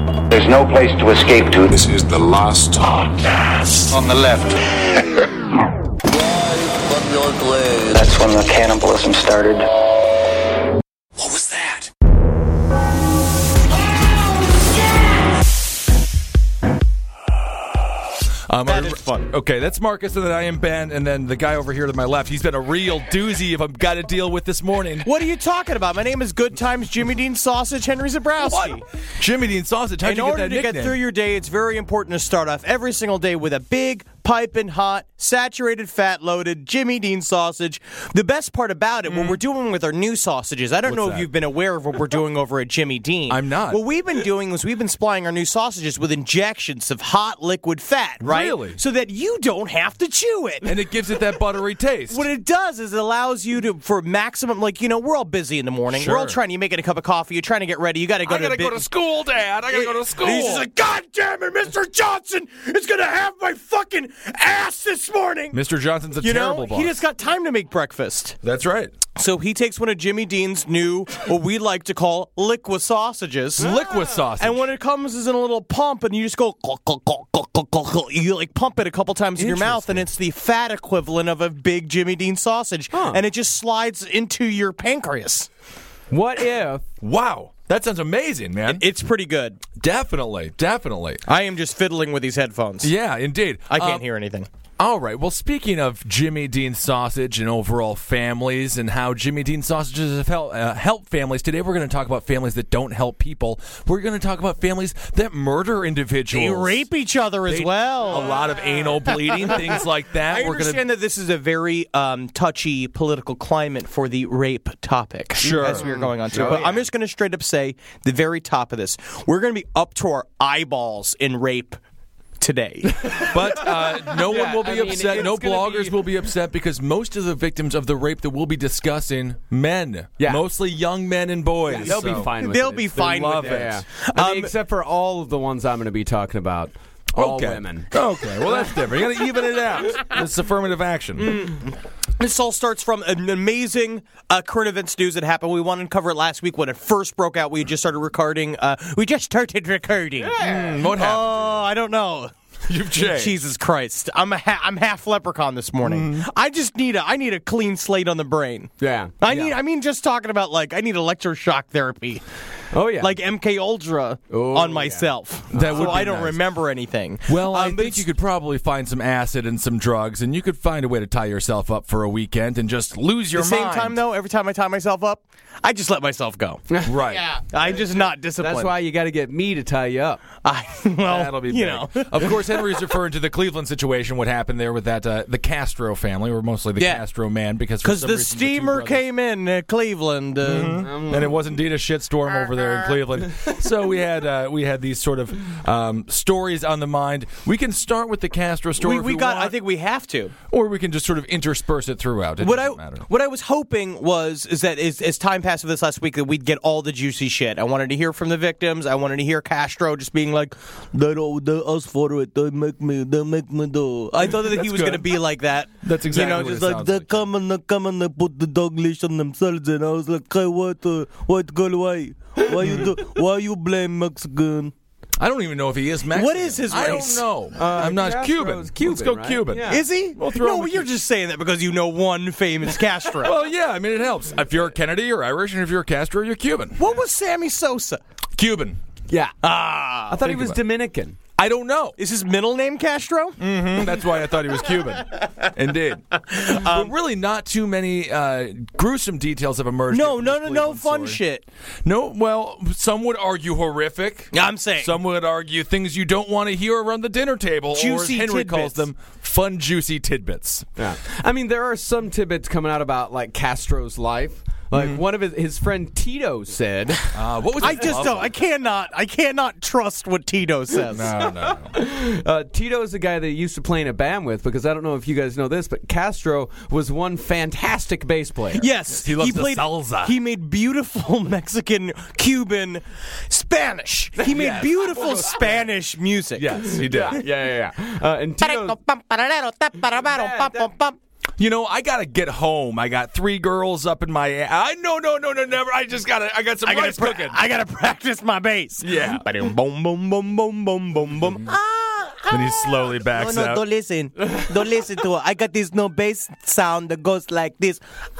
There's no place to escape to. This is the last podcast. On the left. That's when the cannibalism started. What was that? That is fun. Okay, that's Marcus, and then I am Ben, and then the guy over here to my left. He's been a real doozy if I've got to deal with this morning. What are you talking about? My name is Good Times Jimmy Dean Sausage Henry Zabrowski. What? Jimmy Dean Sausage, how'd you get that nickname? In order to get through your day, it's very important to start off every single day with a big, piping hot, saturated, fat-loaded Jimmy Dean sausage. The best part about it, what we're doing with our new sausages, I don't know if you've been aware of what we're doing over at Jimmy Dean. I'm not. What we've been doing is we've been supplying our new sausages with injections of hot liquid fat, right? Really? So that you don't have to chew it. And it gives it that buttery taste. What it does is it allows you to, for maximum, we're all busy in the morning. Sure. We're all trying to make it a cup of coffee. You're trying to get ready. You got to go to go to school, Dad. I got to go to school. He's just like, God damn it, Mr. Johnson is going to have my fucking ass this morning. Mr. Johnson's a terrible boss. He just got time to make breakfast. That's right. So he takes one of Jimmy Dean's new, what we like to call liquid sausages. Liquid sausage. And when it comes is in a little pump, and you just go, you like pump it a couple times in your mouth, and it's the fat equivalent of a big Jimmy Dean sausage. And it just slides into your pancreas. What if? Wow. That sounds amazing, man. It's pretty good. Definitely. I am just fiddling with these headphones. Yeah, indeed. I can't hear anything. All right. Well, speaking of Jimmy Dean sausage and overall families and how Jimmy Dean sausages have helped families, today we're going to talk about families that don't help people. We're going to talk about families that murder individuals. They rape each other as well. A lot of anal bleeding, things like that. I understand that this is a very touchy political climate for the rape topic. Sure. As we are going on to. But I'm just going to straight up say the very top of this. We're going to be up to our eyeballs in rape today. But no one will be upset. No bloggers will be upset because most of the victims of the rape that we'll be discussing, men. Yeah. Mostly young men and boys. Yeah, they'll be fine with it. They'll be fine with it. Yeah. Except for all of the ones I'm going to be talking about. All women. Okay, well, that's different. You got to even it out. It's affirmative action. This all starts from an amazing current events news that happened. We wanted to cover it last week when it first broke out. We just started recording. What happened? I don't know. You've changed. Jesus Christ. I'm half leprechaun this morning. I need a clean slate on the brain. Yeah. Just talking about I need electroshock therapy. Oh yeah. Like MK Ultra on myself. That would so be I don't nice. remember anything. Well, I think you could probably find some acid and some drugs, and you could find a way to tie yourself up for a weekend and just lose your mind. At the same time, though, every time I tie myself up, I just let myself go. Right. Yeah. I'm just not disciplined. That's why you got to get me to tie you up. That'll be big. Of course, Henry's referring to the Cleveland situation, what happened there with that the Castro family, or mostly the Castro man, because the steamer came in Cleveland. And it was indeed a shitstorm over there in Cleveland. So we had these sort of stories on the mind. We can start with the Castro story. I think we have to, or we can just sort of intersperse it throughout. It doesn't matter. What I was hoping was that as time passed with this last week, that we'd get all the juicy shit. I wanted to hear from the victims. I wanted to hear Castro just being like, "They ask for it. They make me do." I thought that he was going to be like that. That's exactly what just it like sounds they like. come and they put the dog leash on themselves, and I was like, "Hey, what girl? Why you blame Mexican?" I don't even know if he is Mexican. What is his race? I don't know. I'm not Castro's Cuban. Let's go right? Cuban. Yeah. Is he? No, you're just saying that because you know one famous Castro. Well, yeah, I mean, it helps. If you're a Kennedy, you're Irish, and if you're a Castro, you're Cuban. What was Sammy Sosa? Cuban. Yeah. I thought he was Dominican. I don't know. Is his middle name Castro? That's why I thought he was Cuban. Indeed. But really not too many gruesome details have emerged. No fun shit. No, well, some would argue horrific. I'm saying. Some would argue things you don't want to hear around the dinner table. Juicy or as Henry calls tidbits. them, fun, juicy tidbits. Yeah. I mean, there are some tidbits coming out about, Castro's life. Like one of his friend Tito said. What was I just don't. I cannot trust what Tito says. No. Tito is the guy that he used to play in a band with, because I don't know if you guys know this, but Castro was one fantastic bass player. Yes, He loves the played salsa. He made beautiful Mexican, Cuban, Spanish. He made beautiful Spanish music. Yes, he did. Yeah. And Tito. You know, I gotta get home. I got 3 girls up in my. No, never. I got some rice cooking. I gotta practice my bass. Yeah. Boom, boom, boom, boom, boom, boom, boom. Then he slowly backs out. Don't listen. Don't listen to it. I got this no bass sound that goes like this.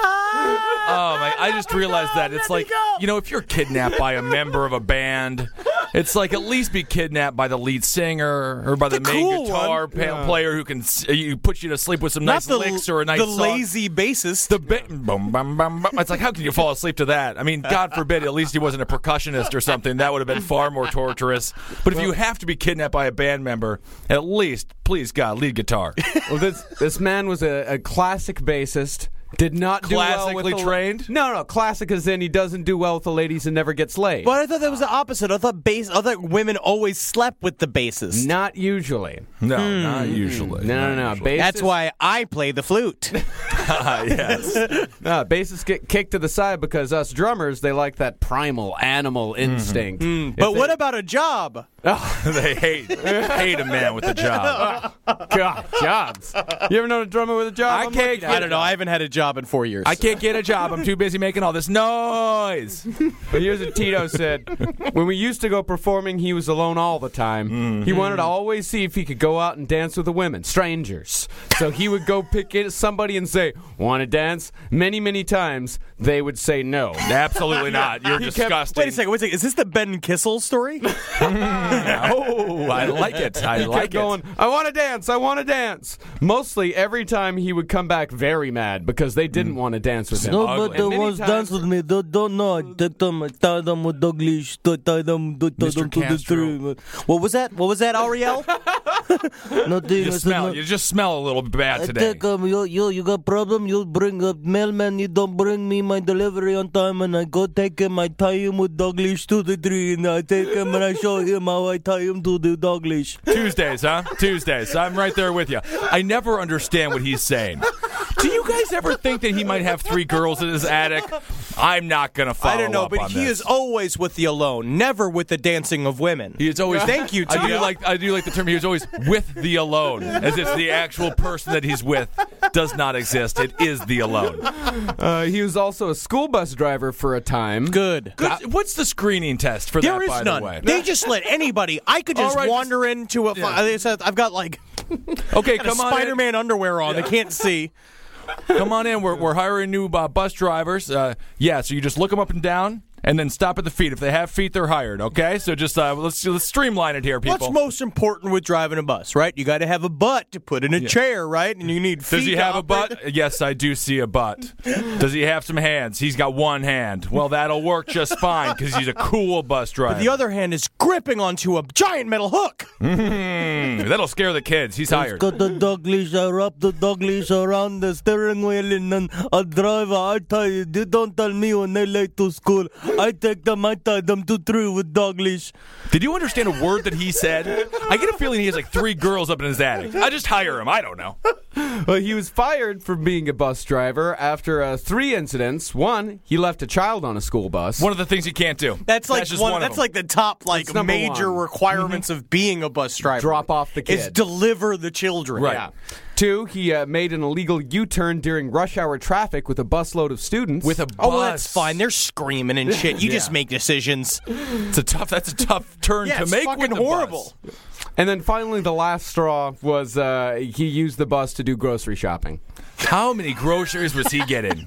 Oh my! I just realized that it's like, you know, if you're kidnapped by a member of a band, it's like at least be kidnapped by the lead singer or by the main cool guitar player who can put you to sleep with some nice licks or a nice song. lazy bassist. Boom, bum, bum, bum. It's like, how can you fall asleep to that? I mean, God forbid, at least he wasn't a percussionist or something. That would have been far more torturous. But if you have to be kidnapped by a band member, at least, please God, lead guitar. Well, this man was a classic bassist. Did not do well with Classically trained? No. Classic as in he doesn't do well with the ladies and never gets laid. But I thought that was the opposite. I thought women always slept with the bassist. Not usually. No, not usually. No. Bassists, That's why I play the flute. Yes. No, bassists get kicked to the side because us drummers, they like that primal animal instinct. But what about a job? They hate a man with a job. God, jobs. You ever known a drummer with a job? I don't know. I haven't had a job in 4 years. I can't get a job. I'm too busy making all this noise. But here's what Tito said. When we used to go performing, he was alone all the time. He wanted to always see if he could go out and dance with the women, strangers. So he would go pick somebody and say, "Want to dance?" Many, many times, they would say no. Absolutely not. You're disgusting. Wait a second. Is this the Ben Kissel story? Oh, I like it. I like it. Going, I want to dance. I want to dance. Mostly every time he would come back very mad because they didn't want to dance with him. Nobody wants to dance with me. Don't know. I take them, I tie them with Douglas, tie them to the tree. What was that? What was that, Ariel? Nothing. You just smell a little bad today. You got problem? You bring a mailman. You don't bring me my delivery on time, and I go take him. I tie him with Douglas to the tree, and I take him and I show him how I tie him to the Douglas. Tuesdays, huh? Tuesdays. I'm right there with you. I never understand what he's saying. Do you guys ever think that he might have 3 girls in his attic? I'm not going to follow up on this. I don't know, but he is always with the alone, never with the dancing of women. He is always. Thank you, Tito. I do like the term. He was always with the alone, as if the actual person that he's with does not exist. It is the alone. He was also a school bus driver for a time. Good. What's the screening test for There that? is By none. the way, They just let anybody. I could just wander into a. They said I've got like. Okay, got come on. Spider-Man underwear on. They can't see. Come on in. We're hiring new bus drivers. So you just look them up and down, and then stop at the feet. If they have feet, they're hired. Okay, so just let's streamline it here, people. What's most important with driving a bus, right? You got to have a butt to put in a chair, right? And you need feet. Does he have a butt? Yes, I do see a butt. Does he have some hands? He's got one hand. Well, that'll work just fine because he's a cool bus driver. But the other hand is gripping onto a giant metal hook. That'll scare the kids. He's hired. Got the dog leash. I wrap the dog leash around the steering wheel, and then I drive. I tell you, you don't tell me when they're late to school. I take them, I tie them to tree with dog leash. Did you understand a word that he said? I get a feeling he has like 3 girls up in his attic. I just hire him. I don't know. Well, he was fired for being a bus driver after 3 incidents. One, he left a child on a school bus. One of the things you can't do. That's like just one. of That's them. like the top That's number major one. requirements of being a bus driver. Drop off the kid. Is deliver the children. Right. Yeah. 2, he made an illegal U-turn during rush hour traffic with a busload of students. With a bus. Oh, well, that's fine. They're screaming and shit. You just make decisions. That's a tough turn Yeah, to it's make fucking with the horrible. bus. And then finally, the last straw was he used the bus to do grocery shopping. How many groceries was he getting?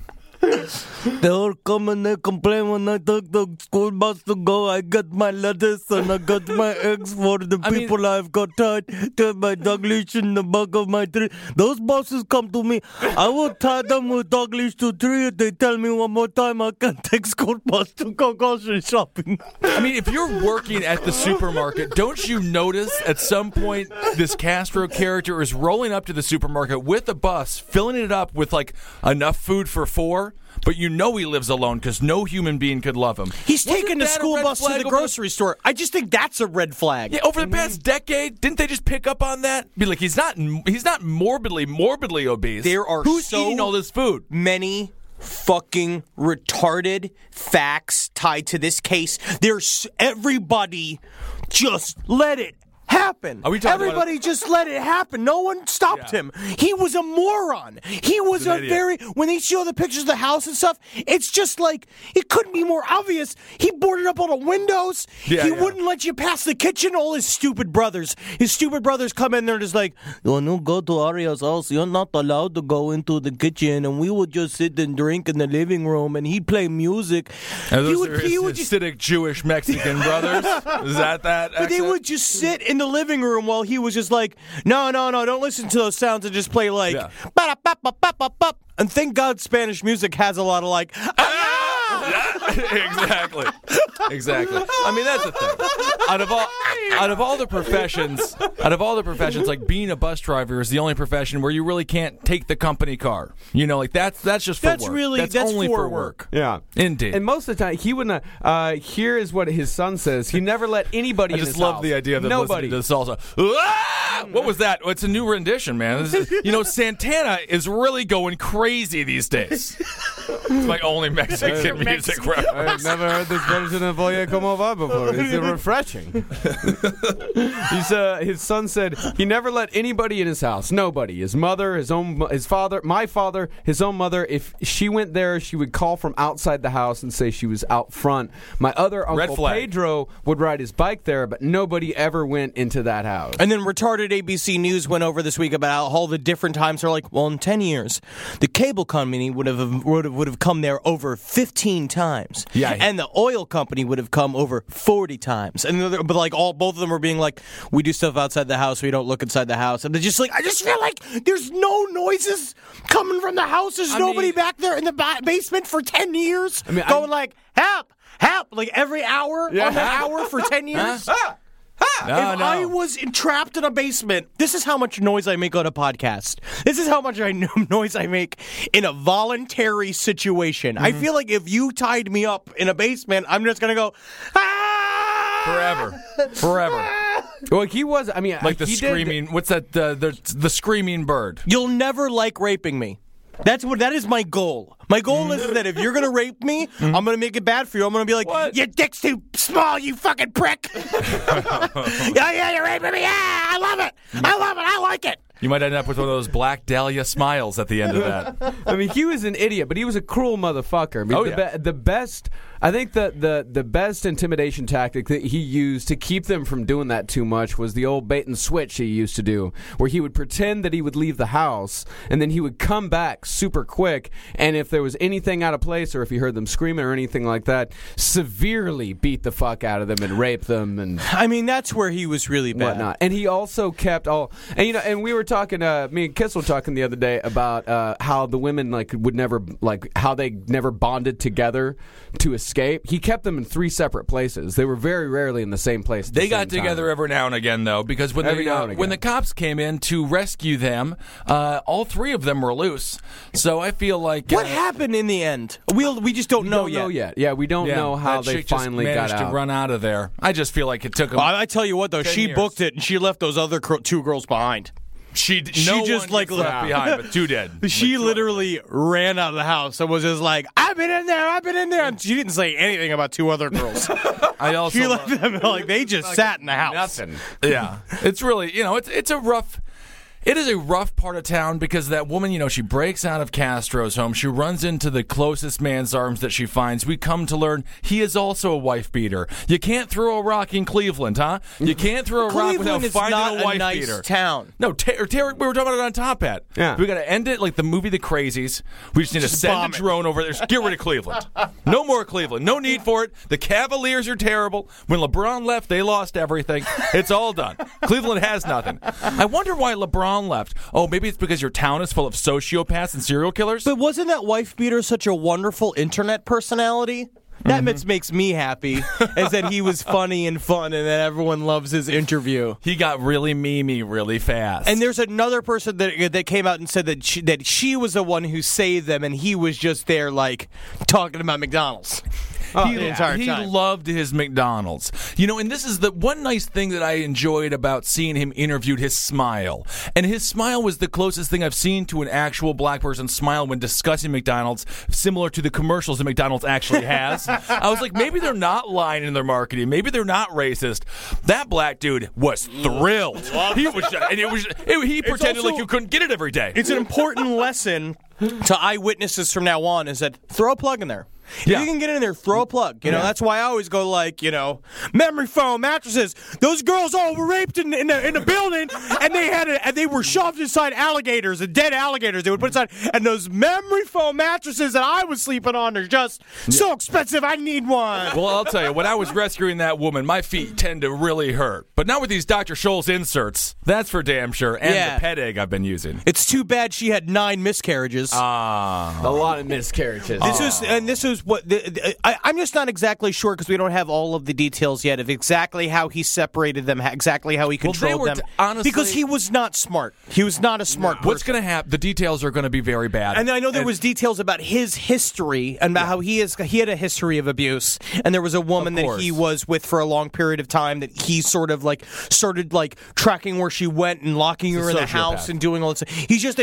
They all come and they complain when I take the school bus to go. I got my lettuce and I got my eggs for the people I've got tied to my dog leash in the back of my tree. Those buses come to me. I will tie them with dog leash to tree if they tell me one more time I can take school bus to go grocery shopping. I mean, if you're working at the supermarket, don't you notice at some point this Castro character is rolling up to the supermarket with a bus, filling it up with like enough food for 4? But you know he lives alone because no human being could love him. He's Wasn't taking the that a school red bus to flag the over grocery store. I just think that's a red flag. Yeah, over the past decade, didn't they just pick up on that? Be like, he's not morbidly obese. There are Who's so eating all this food? many fucking retarded facts tied to this case. There's everybody just let it happen. Are we talking about Everybody just let it happen. No one stopped him. He was a moron. He was an idiot. when they show the pictures of the house and stuff, it's just like, it couldn't be more obvious. He boarded up all the windows. He wouldn't let you pass the kitchen. All his stupid brothers come in there and just like, when you go to Aria's house, you're not allowed to go into the kitchen, and we would just sit and drink in the living room, and he'd play music. He would just Hasidic Jewish Mexican brothers. Is that? But they would just sit in the living room while he was just like, no, don't listen to those sounds, and just play like, ba-da-ba-ba-ba-ba-ba. And thank God Spanish music has a lot of like, Exactly. I mean, that's the thing. Out of all the professions, like being a bus driver is the only profession where you really can't take the company car. You know, like that's just for work. That's only for work. Yeah, indeed. And most of the time, he wouldn't. Here is what his son says. He never let anybody. I just love the idea of them listening to the salsa. Ah! What was that? It's a new rendition, man. Santana is really going crazy these days. It's my only Mexican music reference. I've never heard this version of Oye Como Va before. It's refreshing. His son said he never let anybody in his house. Nobody. His mother, his father, my father, his own mother. If she went there, she would call from outside the house and say she was out front. My other uncle Pedro would ride his bike there, but nobody ever went into that house. And then retarded ABC News went over this week about all the different times. They're like, well, in 10 years, the cable company would have come there over 15 times. Yeah. And the oil company would have come over 40 times. And but like both of them were being like, we do stuff outside the house, we don't look inside the house. And they're just like, I just feel like there's no noises coming from the house. There's nobody back there in the basement for 10 years going like, help, like every hour on the hour for 10 years. I was trapped in a basement, this is how much noise I make on a podcast. This is how much noise I make in a voluntary situation. I feel like if you tied me up in a basement, I'm just going to go, Forever. Well, he was, like the screaming, what's that, the screaming bird. You'll never like raping me. That is my goal. My goal is that if you're going to rape me, I'm going to make it bad for you. I'm going to be like, your dick's too small, you fucking prick. Yeah, you're raping me. Yeah, I love it. I like it. You might end up with one of those Black Dahlia smiles at the end of that. He was an idiot, but he was a cruel motherfucker. The best, I think the best intimidation tactic that he used to keep them from doing that too much was the old bait and switch he used to do, where he would pretend that he would leave the house, and then he would come back super quick, and if there was anything out of place, or if he heard them screaming or anything like that, severely beat the fuck out of them and rape them. And that's where he was really bad. Whatnot. And he also kept and we were talking, me and Kiss were talking the other day about how the women how they never bonded together to escape. He kept them in 3 separate places. They were very rarely in the same place. They got together every now and again, though, because when the cops came in to rescue them, all 3 of them were loose. So I feel like what happened in the end? We just don't know yet. Yeah, we don't know how they finally got out. To run out of there. I just feel like it took them. I tell you what, though, she booked it and she left those other 2 girls behind. She just left behind, but 2 dead. She literally ran out of the house and was just like, I've been in there, and she didn't say anything about 2 other girls. She left them like they just sat in the house. Nothing. Yeah, it's really it's a rough. It is a rough part of town because that woman, she breaks out of Castro's home. She runs into the closest man's arms that she finds. We come to learn he is also a wife beater. You can't throw a rock in Cleveland, huh? You can't throw a rock without finding a wife beater. Town. No, Terry, we were talking about it on Top Hat. Yeah. We got to end it like the movie The Crazies. We just need to send a drone over there. Get rid of Cleveland. No more Cleveland. No need for it. The Cavaliers are terrible. When LeBron left, they lost everything. It's all done. Cleveland has nothing. I wonder why LeBron left. Oh, maybe it's because your town is full of sociopaths and serial killers? But wasn't that wife beater such a wonderful internet personality? That makes me happy, is that he was funny and fun and that everyone loves his interview. He got really memey really fast. And there's another person that came out and said that she was the one who saved them and he was just there, like, talking about McDonald's. the entire he time. loved his McDonald's. You know, and this is the one nice thing that I enjoyed about seeing him interviewed, his smile. And his smile was the closest thing I've seen to an actual black person smile when discussing McDonald's, similar to the commercials that McDonald's actually has. I was like, maybe they're not lying in their marketing. Maybe they're not racist. That black dude was thrilled. He was, and he pretended also- like you couldn't get it every day. It's an important lesson to eyewitnesses from now on is that throw a plug in there. If Yeah. you can get in there, throw a plug. You know, that's why I always go like, memory foam mattresses. Those girls all were raped in the building, and they were shoved inside alligators, and dead alligators. They would put inside, and those memory foam mattresses that I was sleeping on are just so expensive. I need one. Well, I'll tell you, when I was rescuing that woman, my feet tend to really hurt. But now with these Dr. Scholl's inserts, that's for damn sure. And Yeah. the pet egg I've been using. It's too bad she had 9 miscarriages. A lot of miscarriages. This is what I'm just not exactly sure because we don't have all of the details yet of exactly how he separated them, exactly how he controlled were them. honestly- because he was not smart. He was not a smart person. What's going to happen? The details are going to be very bad. And I know there was details about his history and about how he had a history of abuse, and there was a woman Of that course. he was with for a long period of time that he sort of started tracking where she went and locking her in the house sociopath. and doing all this. He's just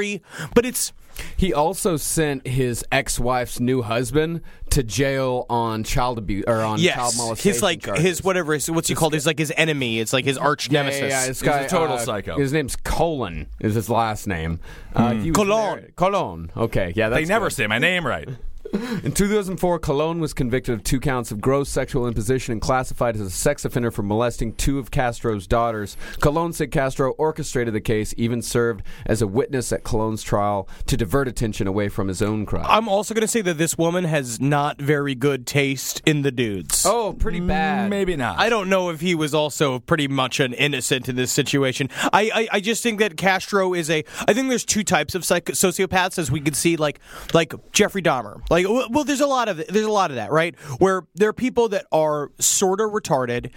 but it's. He also sent his ex-wife's new husband to jail on child abuse or on child molestation charges. What's he called? He's like his enemy. It's like his arch nemesis. Yeah, this He's a guy, total psycho. His name's Colon. Is his last name? He was Cologne. married- Cologne. Okay, yeah, that's they never good. say my name right. In 2004, Colon was convicted of 2 counts of gross sexual imposition and classified as a sex offender for molesting 2 of Castro's daughters. Colon said Castro orchestrated the case, even served as a witness at Colon's trial to divert attention away from his own crime. I'm also going to say that this woman has not very good taste in the dudes. Oh, pretty bad. Maybe not. I don't know if he was also pretty much an innocent in this situation. I just think that Castro is I think there's 2 types of sociopaths, as we could see, like Jeffrey Dahmer. Well, there's a lot of that, right? Where there are people that are sort of retarded,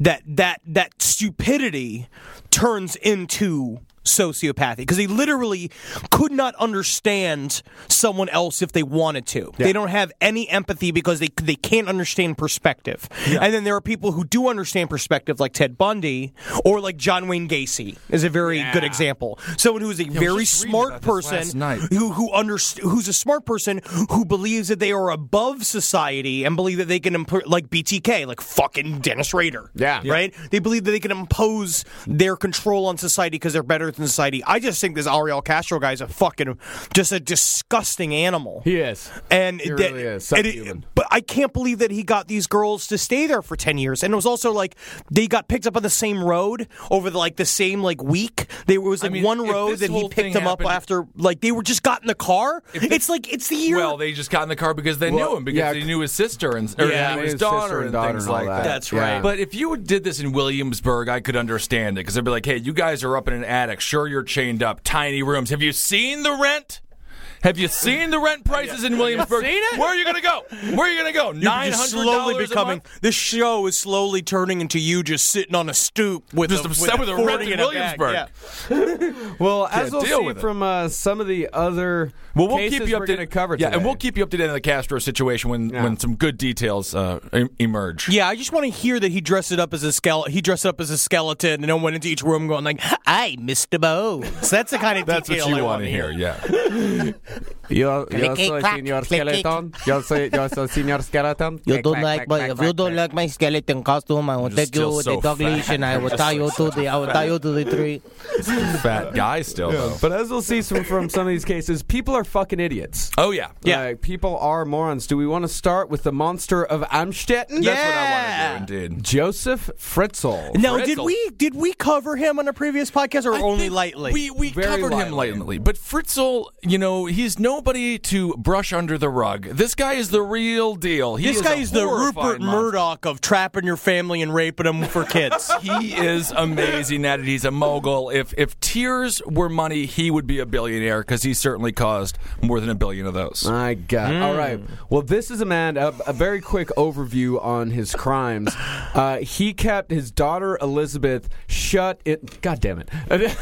that stupidity turns into sociopathy because they literally could not understand someone else if they wanted to. Yeah. They don't have any empathy because they can't understand perspective. Yeah. And then there are people who do understand perspective, like Ted Bundy or like John Wayne Gacy is a very good example. Someone who is a very smart person who's a smart person who believes that they are above society and believe that they can like BTK, like fucking Dennis Rader. Yeah. Right? They believe that they can impose their control on society because they're better than society. I just think this Ariel Castro guy is just a disgusting animal. He is. And he really is. But I can't believe that he got these girls to stay there for 10 years. And it was also like they got picked up on the same road over the same week. There was one road that he picked them up after they were just got in the car. It's the year. Well, they just got in the car because they knew him, because they knew his sister and his daughter and things like that. That's right. But if you did this in Williamsburg, I could understand it because they'd be like, hey, you guys are up in an attic. Sure, you're chained up. Tiny rooms. Have you seen the rent? Have you seen the rent prices in Williamsburg? Seen it? Where are you going to go? Where are you going to go? $900 a month? This show is slowly turning into you just sitting on a stoop with a rent in Williamsburg. Well, as we'll deal see with it. from some of the other we'll cases keep you we're going to cover Yeah, today. and we'll keep you up to date on the Castro situation when some good details emerge. Yeah, I just want to hear that he dressed it up as a skeleton. He dressed up as a skeleton and then went into each room going like, "I Mr. Bones." That's the kind of That's detail what you I want to hear. Yeah. Yo soy Señor Skeleton. Yo soy Señor Skeleton. If you don't like my skeleton costume, I will You're take you still with so the dog leash and I will tie you to the tree. Fat guy still, though. But as we'll see from some of these cases, people are fucking idiots. Oh, yeah. People are morons. Do we want to start with the monster of Amstetten? That's what I want to do, indeed. Joseph Fritzl. Now, Fritzl. did we cover him on a previous podcast or I only think lightly? We Very covered him lightly. But Fritzl, he's nobody to brush under the rug. This guy is the real deal. This guy is the Rupert Murdoch of trapping your family and raping them for kids. He is amazing at it. He's a mogul. If tears were money, he would be a billionaire because he certainly caused more than $1 billion of those. My God. All right. Well, this is a man, a very quick overview on his crimes. He kept his daughter Elizabeth shut in. God damn it!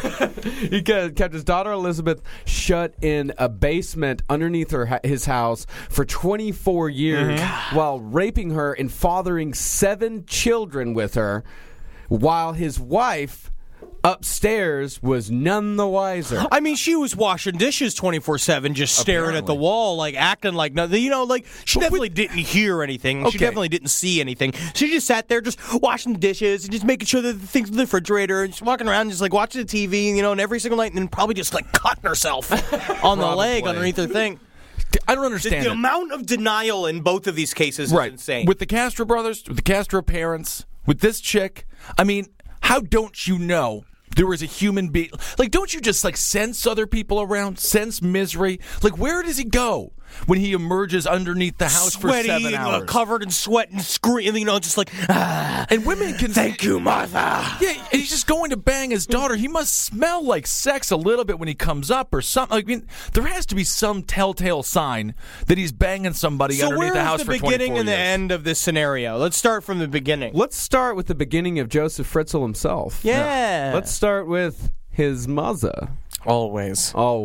He kept his daughter Elizabeth shut in a basement underneath his house for 24 years while raping her and fathering 7 children with her, while his wife upstairs was none the wiser. I mean, she was washing dishes 24/7, just staring at the wall, like acting like nothing. You know, like she definitely didn't hear anything. She definitely didn't see anything. She just sat there, just washing the dishes and just making sure that the things in the refrigerator, and just walking around, just like watching the TV, you know, and every single night, and then probably just like cutting herself on the leg underneath her thing. I don't understand the amount of denial in both of these cases is insane. With the Castro brothers, with the Castro parents, with this chick, I mean, how don't you know there was a human being? Like, don't you just, like, sense other people around, sense misery? Like, where does he go when he emerges underneath the house for 7 hours? Covered in sweat and screaming, you know, just like, And women can thank you, Martha. Yeah, and he's just going to bang his daughter. He must smell like sex a little bit when he comes up or something. I mean, there has to be some telltale sign that he's banging somebody underneath the house for 24 years. So where's the beginning and the end of this scenario? Let's start from the beginning. Let's start with the beginning of Joseph Fritzl himself. Yeah. Let's start with his mother. Always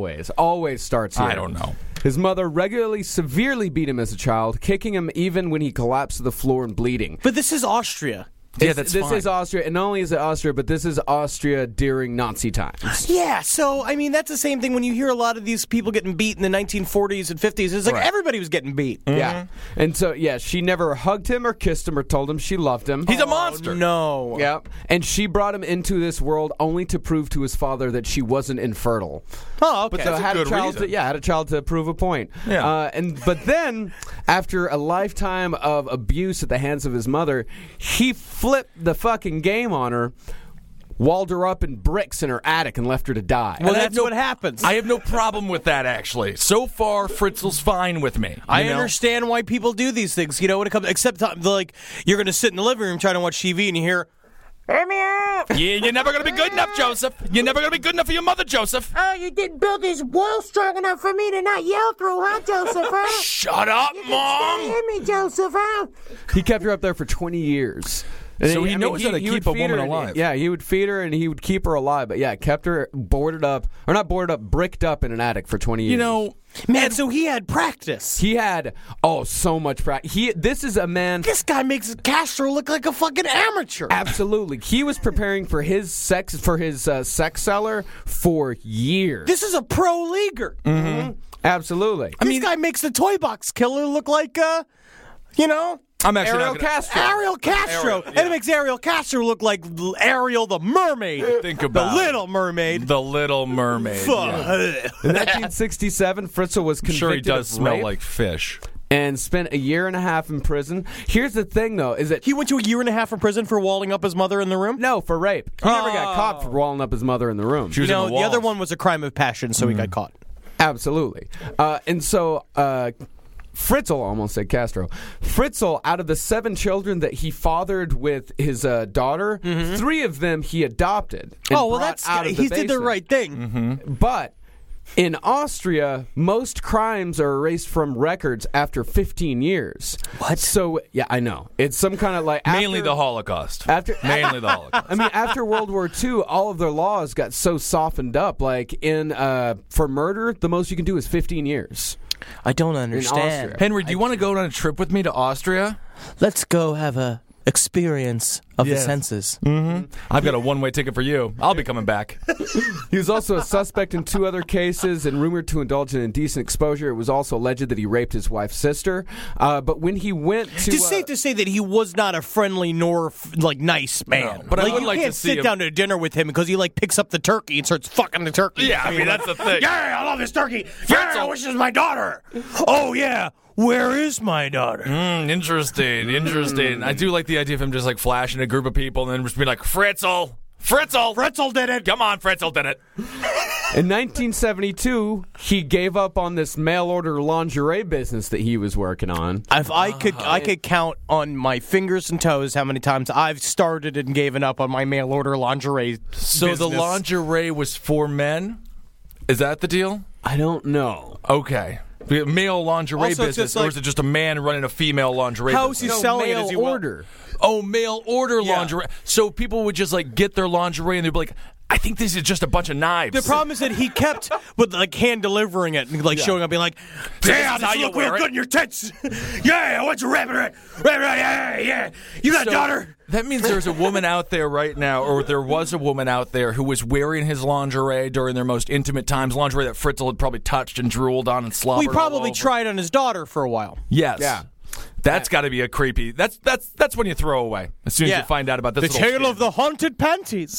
starts here. I don't know. His mother regularly severely beat him as a child, kicking him even when he collapsed to the floor and bleeding. But this is Austria. Yeah, that's this fine. is Austria, and not only is it Austria, but this is Austria during Nazi times. Yeah, so, I mean, that's the same thing when you hear a lot of these people getting beat in the 1940s and 50s. It's like everybody was getting beat. Yeah. And so, she never hugged him or kissed him or told him she loved him. He's a monster. No. Yeah. And she brought him into this world only to prove to his father that she wasn't infertile. Oh, okay. But so had a child to prove a point. Yeah. But then, after a lifetime of abuse at the hands of his mother, he flipped the fucking game on her, walled her up in bricks in her attic, and left her to die. Well, that's what happens. I have no problem with that, actually. So far, Fritzl's fine with me. I understand why people do these things, you know, when it comes, except like you're going to sit in the living room trying to watch TV and you hear, "Let me out!" Yeah, you're never going to be good enough, Joseph. You're never going to be good enough for your mother, Joseph. Oh, you didn't build this wall strong enough for me to not yell through, huh, Joseph? Huh? Shut up, Mom. Hear me, Joseph, huh? He kept her up there for 20 years. So he knows how to keep a woman alive. Yeah, he would feed her and he would keep her alive. But kept her bricked up in an attic for 20 years. You know, man, so he had practice. He had, so much practice. This is a man. This guy makes Castro look like a fucking amateur. Absolutely. He was preparing for his sex cellar for years. This is a pro leaguer. Mm-hmm. Absolutely. This guy makes the toy box killer look like, I'm actually Ariel Castro. Ariel Castro. And it makes Ariel Castro look like Ariel the Mermaid. Think about the Little Mermaid. The Little Mermaid. Yeah. In 1967, Fritzl was convicted Sure, he does of smell rape like fish. and spent 1.5 years in prison. Here's the thing, though, is that he went to 1.5 years in prison for walling up his mother in the room? No, for rape. He never got caught for walling up his mother in the room. She was in the the walls. other one was a crime of passion, so he got caught. Absolutely. And so Fritzl, almost said Castro. Fritzl, out of the 7 children that he fathered with his daughter, 3 of them he adopted. And He did the right thing. Mm-hmm. But in Austria, most crimes are erased from records after 15 years. What? So, I know. It's some kind of like... Mainly the Holocaust. Mainly the Holocaust. I mean, after World War II, all of their laws got so softened up. Like, for murder, the most you can do is 15 years. I don't understand. Henry, do you want to go on a trip with me to Austria? Let's go have a experience of the senses. Mm-hmm. I've got a one-way ticket for you. I'll be coming back. He was also a suspect in 2 other cases and rumored to indulge in indecent exposure. It was also alleged that he raped his wife's sister. But when he went to... It's safe to say that he was not a friendly nor nice man. No, but I would like you to can't see sit him... down to dinner with him because he picks up the turkey and starts fucking the turkey. Yeah, I mean, that's the thing. Yeah, I love this turkey. Yeah, I wish this was my daughter. Oh, yeah. Where is my daughter? Interesting. I do like the idea of him just flashing a group of people and then just being like, Fritzl did it. Come on, Fritzl did it. In 1972, he gave up on this mail-order lingerie business that he was working on. If I could count on my fingers and toes how many times I've started and given up on my mail-order lingerie So business. the lingerie was for men? Is that the deal? I don't know. Okay. Male lingerie Also, it's business, just like- or is it just a man running a female lingerie How is business? he selling it? mail Is he order. Oh, mail order lingerie. So people would just like get their lingerie and they'd be like, I think this is just a bunch of knives. The problem is that he kept with like hand delivering it and like showing up, being like, "Yeah, This is how this you look real wear it." good in your tits. Yeah, I want your rabbit. Yeah. You got a daughter? That means there's a woman out there right now, or there was a woman out there who was wearing his lingerie during their most intimate times, lingerie that Fritzl had probably touched and drooled on and slobbered We all probably over. tried on his daughter for a while. Yes. Yeah. That's got to be a creepy. That's when you throw away as soon as you find out about this. The little tale scam. of the haunted panties.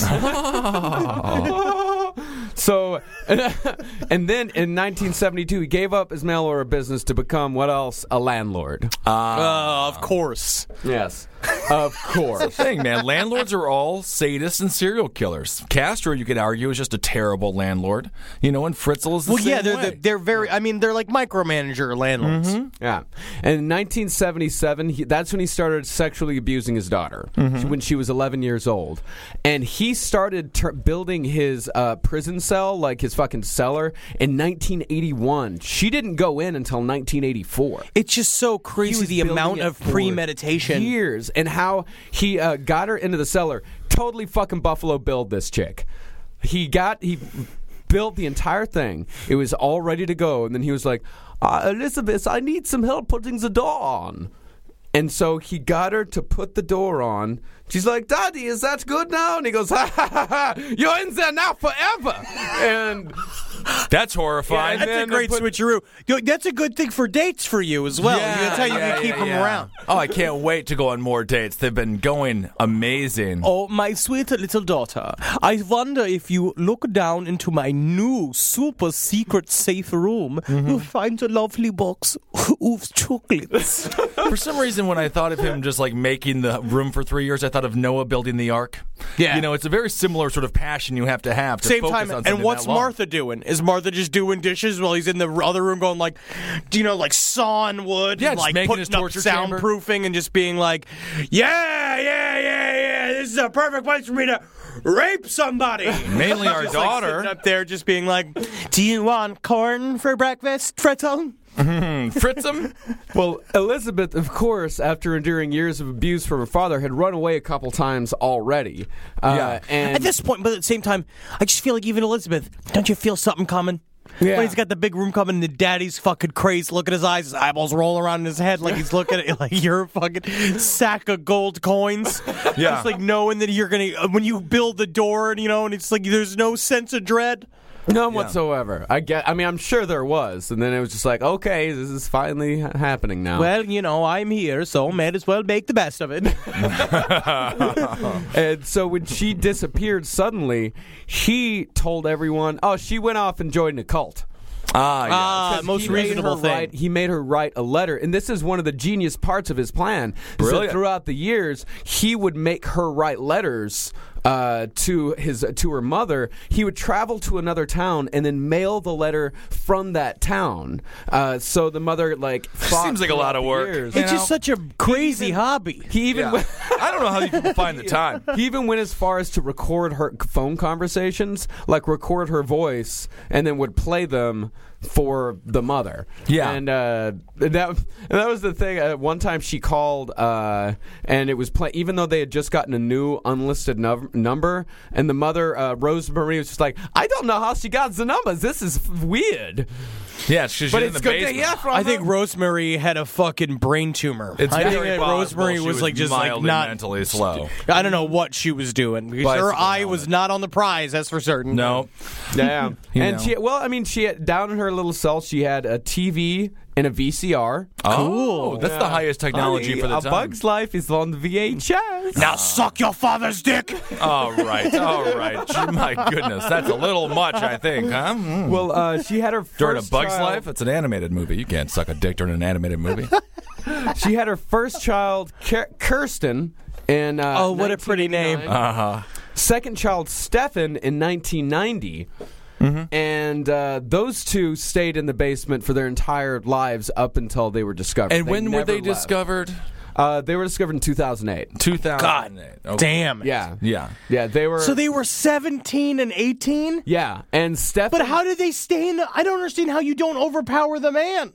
So, and then in 1972, he gave up his mail order business to become what else? A landlord. Of course. Yes, of course. Thing, man. Landlords are all sadists and serial killers. Castro, you could argue, is just a terrible landlord. You know, and Fritzl is the Well, yeah, same way. they're very. I mean, they're like micromanager landlords. Yeah. And in 1977, that's when he started sexually abusing his daughter when she was 11 years old. And he started building his prison cell, like his fucking cellar, in 1981. She didn't go in until 1984. It's just so crazy was the building amount it of for premeditation. Years, and how he got her into the cellar. Totally fucking Buffalo Billed this chick. He built the entire thing. It was all ready to go, and then he was like, Elizabeth, I need some help putting the door on. And so he got her to put the door on. She's like, Daddy, is that good now? And he goes, ha ha ha ha, you're in there now forever. And That's horrifying. That's a great switcheroo. That's a good thing for dates for you as well. That's how you can keep them around. Oh, I can't wait to go on more dates. They've been going amazing. Oh, my sweet little daughter, I wonder if you look down into my new super secret safe room, you'll find a lovely box of chocolates. For some reason, when I thought of him just like making the room for 3 years, I thought of Noah building the ark. Yeah. You know, it's a very similar sort of passion you have to Same focus time, on and something what's that long. Martha doing? Is Martha just doing dishes while he's in the other room going like, like sawing wood, Yeah, and, just like making his putting up torture chamber. soundproofing and just being like, yeah, this is a perfect place for me to rape somebody. Mainly our Just, like, daughter. sitting up there just being like, do you want corn for breakfast, Fritzl? Fritzum? well, Elizabeth, of course, after enduring years of abuse from her father, had run away a couple times already. Yeah. And At this point, but at the same time, I just feel like even Elizabeth, don't you feel something coming? Yeah. When he's got the big room coming and the daddy's fucking crazy. Look at his eyes. His eyeballs roll around in his head like he's looking at it like you're a fucking sack of gold coins. Yeah. Just like knowing that you're going to, when you build the door and, and it's like there's no sense of dread. none whatsoever. I'm sure there was, and then it was just like, okay, this is finally happening now. Well, I'm here, so might as well make the best of it. And so when she disappeared suddenly, he told everyone, oh, she went off and joined a cult. Most reasonable thing. He made her write a letter, and this is one of the genius parts of his plan. Brilliant. So throughout the years, he would make her write letters to her mother. He would travel to another town and then mail the letter from that town. So the mother fought Seems like a lot of throughout the work. years. It's just such a crazy hobby. He even went, I don't know how you people find the time. he even went as far as to record her phone conversations, record her voice, and then would play them for the mother. Yeah. And that was the thing. One time she called, and it was even though they had just gotten a new unlisted number, and the mother, Rosemary, was just like, I don't know how she got the numbers. This is weird. Yeah, she's But in it's the good to basement. hear from I think her. Rosemary had a fucking brain tumor. It's I think very that possible Rosemary she was just mildly not mentally slow. I don't know what she was doing because her Bicycle eye helmet. was not on the prize. That's for certain. No. Yeah. You And know. she had, down in her little cell, she had a TV and a VCR. Cool. That's the highest technology for the A time. Bug's Life is on VHS. Now suck your father's dick. All right. My goodness, that's a little much, I think, huh? Well, she had her first During a Bug's child. Life, it's an animated movie. You can't suck a dick during an animated movie. She had her first child, Kirsten, in Oh, what a pretty name. 1989. Second child, Stefan, in 1990. And those two stayed in the basement for their entire lives up until they were discovered. And when were never they left. discovered? They were discovered in 2008. 2008. Okay. Damn. Yeah. Yeah. They were. So they were 17 and 18? Yeah, and Stefan. But how did they stay in the... I don't understand how you don't overpower the man.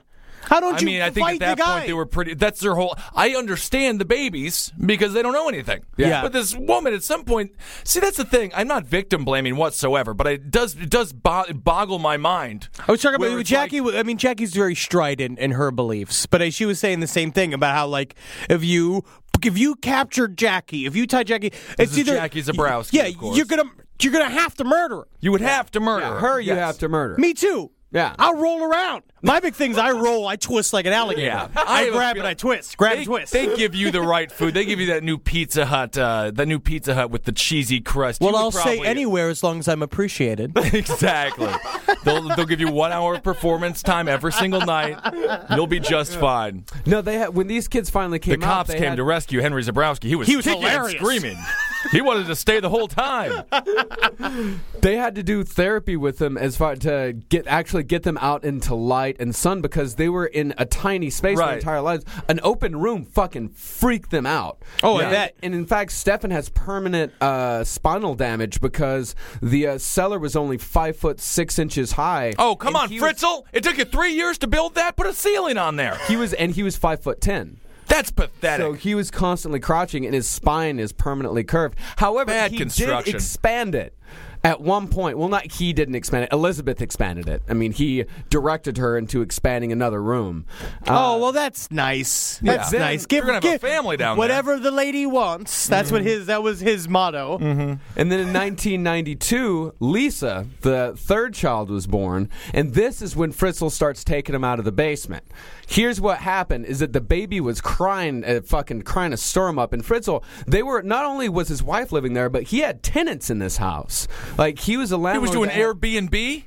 How don't you I think fight at that the guy? point they were pretty. That's their whole. I understand the babies because they don't know anything. Yeah. But this woman, at some point, see, that's the thing. I'm not victim blaming whatsoever, but it does boggle my mind. I was talking Where about it's Jackie. Jackie's very strident in her beliefs, but she was saying the same thing about how, like, if you captured Jackie, if you tie Jackie, it's is either Jackie Zabrowski, Yeah, of course. you're gonna have to murder her. You would have to murder her. Her, you Yes. have to murder. Me too. Yeah. I'll roll around. My big thing's I twist like an alligator. Yeah. I have a grab feeling- and I twist. Grab They, and twist. they give you the right food. They give you that new Pizza Hut, with the cheesy crust. You well, would I'll say probably- anywhere as long as I'm appreciated. Exactly. They'll give you 1 hour of performance time every single night. You'll be just fine. No, they had, when these kids finally The came out, cops they came had- to rescue Henry Zabrowski. He was kicking and hilarious. screaming. He wanted to stay the whole time. They had to do therapy with them as far to get them out into light and sun because they were in a tiny space their Right. entire lives. An open room fucking freaked them out. Oh, I bet. And in fact, Stefan has permanent spinal damage because the cellar was only 5'6" high. Oh, come And on, he was- Fritzl. It took you 3 years to build that? Put a ceiling on there. He was 5'10". That's pathetic. So he was constantly crouching, and his spine is permanently curved. However, Bad he construction. did expand it at one point. Well, not he didn't expand it. Elizabeth expanded it. I mean, he directed her into expanding another room. Oh, well, that's nice. That's Yeah. nice. You're gonna have a family down there. whatever the lady wants. That's what that was his motto. And then in 1992, Lisa, the third child, was born. And this is when Fritzl starts taking him out of the basement. Here's what happened is that the baby was crying a storm up. And Fritzl, not only was his wife living there, but he had tenants in this house. Like, he was a He landlord. was doing that had- Airbnb?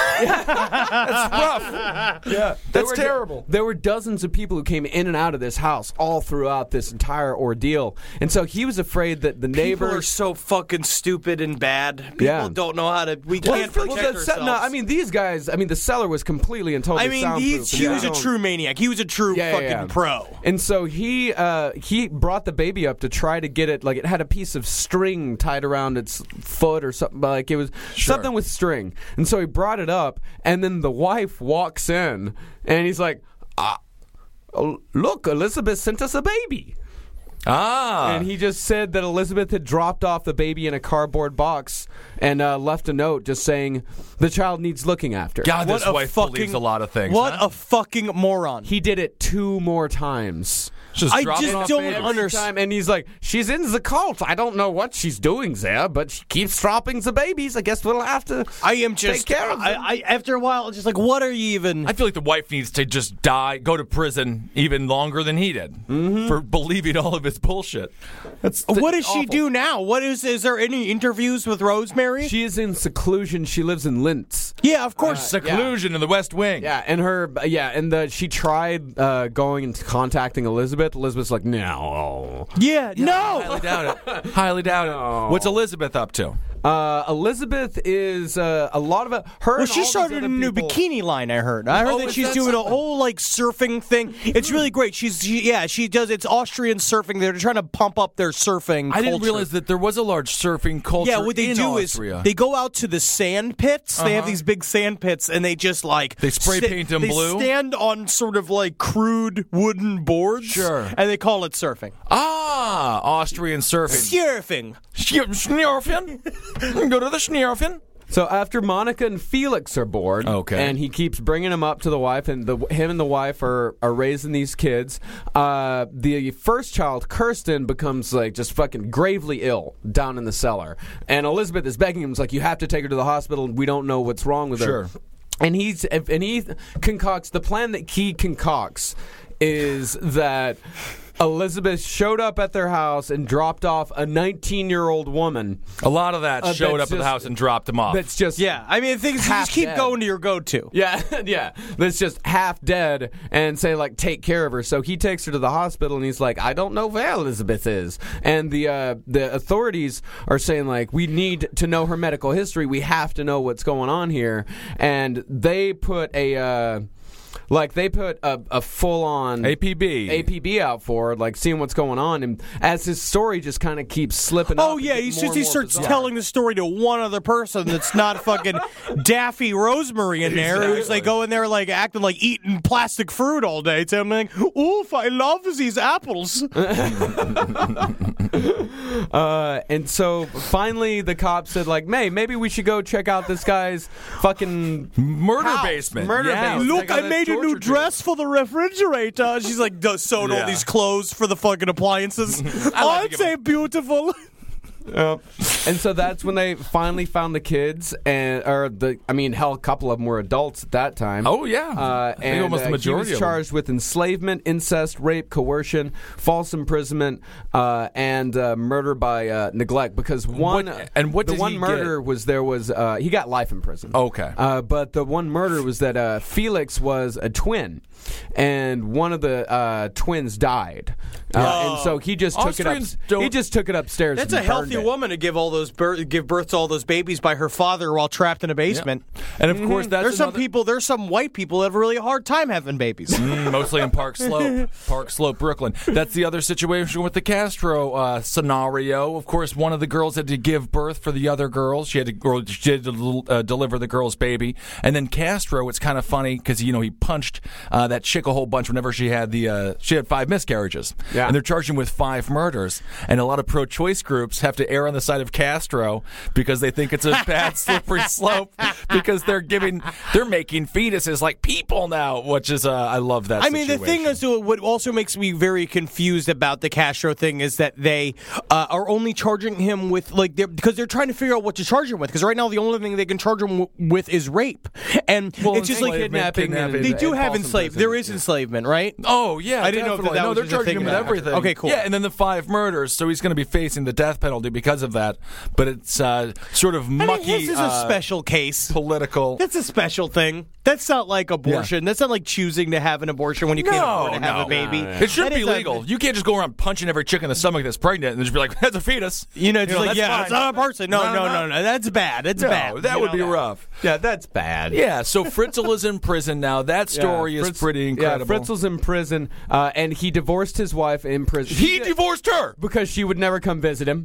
That's rough. Yeah, That's terrible. There were dozens of people who came in and out of this house all throughout this entire ordeal, and so he was afraid that the People neighbors. are so fucking stupid and bad. People Yeah. don't know how to. We Well, can't protect ourselves. no, I mean these guys. I mean the cellar was completely and totally. I mean, soundproof. he was a Yeah. true maniac. He was a true fucking pro. And so he brought the baby up to try to get it, like it had a piece of string tied around its foot or something, like it was something with string. And so he brought it up, and then the wife walks in, and he's like, look, Elizabeth sent us a baby. And he just said that Elizabeth had dropped off the baby in a cardboard box and left a note just saying, the child needs looking after. God, this wife believes a lot of things. What huh? a fucking moron. He did it 2 more times. Just I dropping just off don't babies. understand. And he's like, she's in the cult. I don't know what she's doing there, but she keeps dropping the babies. I guess we'll have to I am just. take care of them. I after a while, just like, what are you even? I feel like the wife needs to just go to prison even longer than he did for believing all of his bullshit. What does she awful. do now? What is there any interviews with Rosemary? She is in seclusion. She lives in Linz. Yeah, of course. Seclusion in the West Wing. Yeah, and she tried going and contacting Elizabeth. Elizabeth's like, no. Yeah, no. Highly doubt it. Highly doubt it. What's Elizabeth up to? Elizabeth is a lot of it. Her. Well, and she all these started other a new people- bikini line. I heard that is she's that doing a something? whole like surfing thing. It's really great. She does. It's Austrian surfing. They're trying to pump up their surfing. I didn't culture. realize that there was a large surfing culture. Yeah, what they in do Austria. is they go out to the sand pits. They have these big sand pits, and they just like They spray paint them blue? They stand on sort of like crude wooden boards, Sure. and they call it surfing. Austrian surfing. Surfing. Schnurfen. Go to the Schnurfen. So after Monica and Felix are born, Okay. and he keeps bringing them up to the wife, and him and the wife are raising these kids. The first child, Kirsten, becomes like just fucking gravely ill down in the cellar, and Elizabeth is begging him, like, you have to take her to the hospital. We don't know what's wrong with Sure. her. And he concocts the plan that he concocts is that Elizabeth showed up at their house and dropped off a 19-year-old woman. A lot of that showed that's up at the just- house and dropped him off. That's just Yeah, I mean, things you Half just keep dead. going to your go-to. Yeah, yeah. That's just half dead and say, like, take care of her. So he takes her to the hospital and he's like, I don't know where Elizabeth is. And the authorities are saying, like, we need to know her medical history. We have to know what's going on here. And they put Like, they put a full-on APB out for it, like, seeing what's going on. And as his story just kind of keeps slipping up. Oh, yeah, he starts telling the story to one other person that's not fucking Daffy Rosemary in there, who's, like, going there, like, acting like eating plastic fruit all day. So I'm like, oof, I love these apples. And so, finally, the cops said, like, maybe we should go check out this guy's fucking murder basement. Look, I made a new dress for the refrigerator. She's like sewing all these clothes for the fucking appliances. Aren't they beautiful? And so that's when they finally found the kids, hell, a couple of them were adults at that time. Oh yeah, and almost the majority. He was charged with enslavement, incest, rape, coercion, false imprisonment, and murder by neglect. Because he got life in prison. Okay, but the one murder was that Felix was a twin, and one of the twins died, and so he just took it up. He just took it upstairs. That's a healthy woman to give birth to all those babies by her father while trapped in a basement. Yep. And of course, there's some white people that have a really hard time having babies. Mostly in Park Slope, Brooklyn. That's the other situation with the Castro scenario. Of course, one of the girls had to give birth for the other girls. She had to deliver the girl's baby, and then Castro. It's kind of funny because he punched that chick a whole bunch whenever she had 5 miscarriages. Yeah. And they're charging with 5 murders. And a lot of pro-choice groups have to err on the side of Castro because they think it's a bad slippery slope because they're making fetuses like people now, which is I love that. I mean, the thing is, what also makes me very confused about the Castro thing is that they are only charging him with because they're trying to figure out what to charge him with, because right now the only thing they can charge him with is rape, and it's just like kidnapping. They do have enslavement. There is enslavement, right? Oh yeah, I didn't know that. No, they're charging him with everything. Okay, cool. Yeah, and then the 5 murders, so he's going to be facing the death penalty because of that. But it's sort of mucky. This is a special case. Political. That's a special thing. That's not like abortion. Yeah. That's not like choosing to have an abortion when you can't afford to have a baby. It should be legal. You can't just go around punching every chick in the stomach that's pregnant and just be like, that's a fetus. It's not a person. No. That's bad. That's bad. That would be rough. Yeah, that's bad. Yeah, so Fritzl is in prison now. That story is pretty incredible. Yeah, Fritzl's in prison, and he divorced his wife in prison. He divorced her! Because she would never come visit him.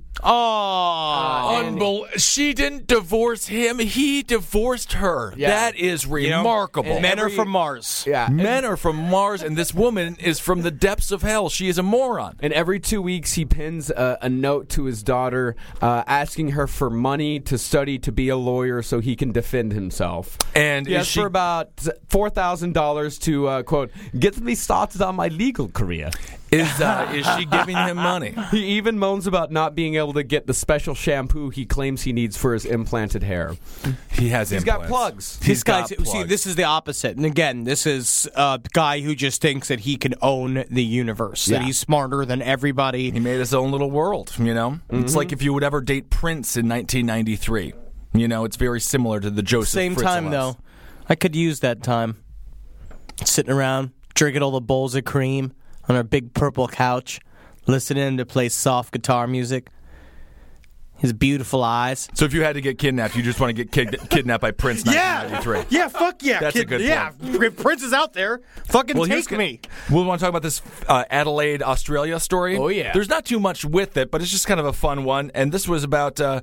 She didn't divorce him. He divorced her. Yeah. That is remarkable. Men are from Mars. Yeah. Men are from Mars, and this woman is from the depths of hell. She is a moron. And every 2 weeks, he pins a note to his daughter asking her for money to study to be a lawyer so he can defend himself. And he asked for about $4,000 to, quote, get me started on my legal career. Is she giving him money? He even moans about not being able to get the special shampoo he claims he needs for his implanted hair. He has He's got plugs. See, this is the opposite. And again, this is a guy who just thinks that he can own the universe, that he's smarter than everybody. He made his own little world, Mm-hmm. It's like if you would ever date Prince in 1993. It's very similar to the Joseph Same Fritzl time, house. though. I could use that time. Sitting around, drinking all the bowls of cream on our big purple couch, listening to play soft guitar music. His beautiful eyes. So if you had to get kidnapped, you just want to get kidnapped by Prince 1993. Yeah, fuck yeah. That's a good point. Yeah, if Prince is out there, fucking take me. We'll want to talk about this Adelaide, Australia story. Oh, yeah. There's not too much with it, but it's just kind of a fun one. And this was about a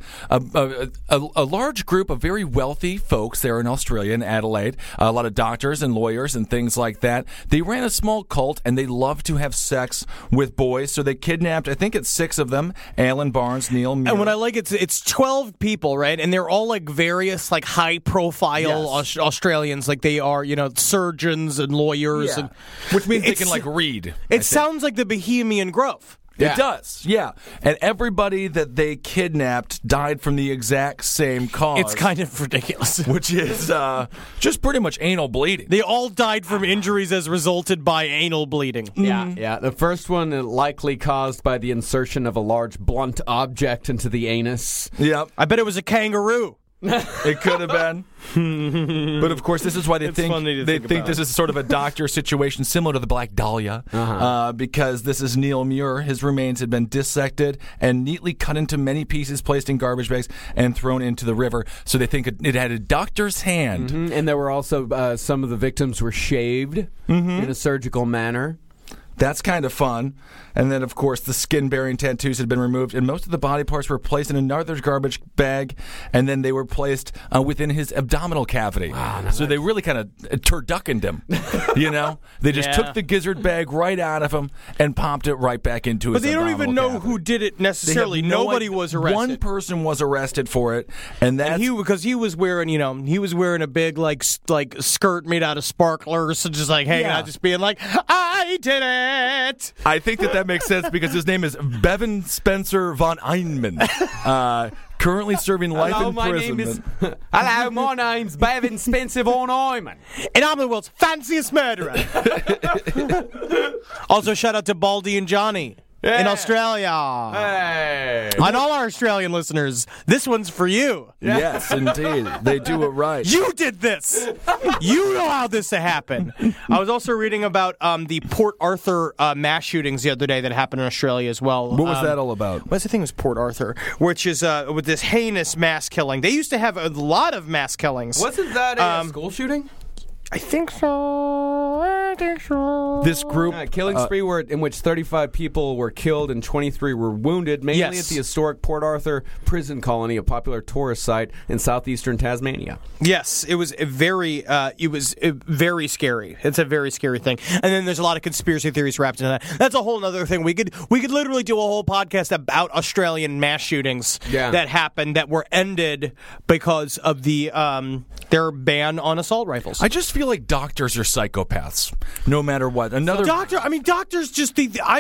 large group of very wealthy folks there in Australia, in Adelaide. A lot of doctors and lawyers and things like that. They ran a small cult, and they love to have sex with boys. So they kidnapped, I think it's 6 of them, Alan Barnes, Neil Muir. And what I like, it's 12 people, right? And they're all like various like high profile Australians, like they are, surgeons and lawyers, and which means they can like read. It sounds like the Bohemian Grove. It does, yeah. And everybody that they kidnapped died from the exact same cause. It's kind of ridiculous. Which is just pretty much anal bleeding. They all died from injuries as resulted by anal bleeding. Yeah. The first one likely caused by the insertion of a large blunt object into the anus. Yep. I bet it was a kangaroo. It could have been. But of course, this is why they funny to think about. this is sort of a doctor situation similar to the Black Dahlia, because this is Neil Muir. His remains had been dissected and neatly cut into many pieces, placed in garbage bags, and thrown into the river. So they think it had a doctor's hand. Mm-hmm. And there were also some of the victims were shaved in a surgical manner. That's kind of fun. And then, of course, the skin-bearing tattoos had been removed, and most of the body parts were placed in another garbage bag, and then they were placed within his abdominal cavity. Wow, so they really kind of turduckened him, you know? They just took the gizzard bag right out of him and popped it right back into his abdominal But they don't even know cavity. who did it necessarily. Nobody was arrested. One person was arrested for it, and that's... Because he was wearing, a big, like skirt made out of sparklers, so just, like, hanging out, just being like, I did it! I think that makes sense because his name is Bevan Spencer von Einman, currently serving life imprisonment. Hello, my name's Bevan Spencer von Einman. And I'm the world's fanciest murderer. Also, shout out to Baldy and Johnny in Australia. Hey. And all our Australian listeners, this one's for you. Yes, indeed. They do it right. You did this. You know how this happened. I was also reading about the Port Arthur mass shootings the other day that happened in Australia as well. What was that all about? What's the thing with Port Arthur, which is with this heinous mass killing. They used to have a lot of mass killings. Wasn't that a school shooting? I think so. This group... killing spree in which 35 people were killed and 23 were wounded, mainly at the historic Port Arthur prison colony, a popular tourist site in southeastern Tasmania. Yes, it was very scary. It's a very scary thing. And then there's a lot of conspiracy theories wrapped into that. That's a whole other thing. We could literally do a whole podcast about Australian mass shootings that happened that were ended because of their ban on assault rifles. I just feel like doctors are psychopaths, no matter what. Doctors just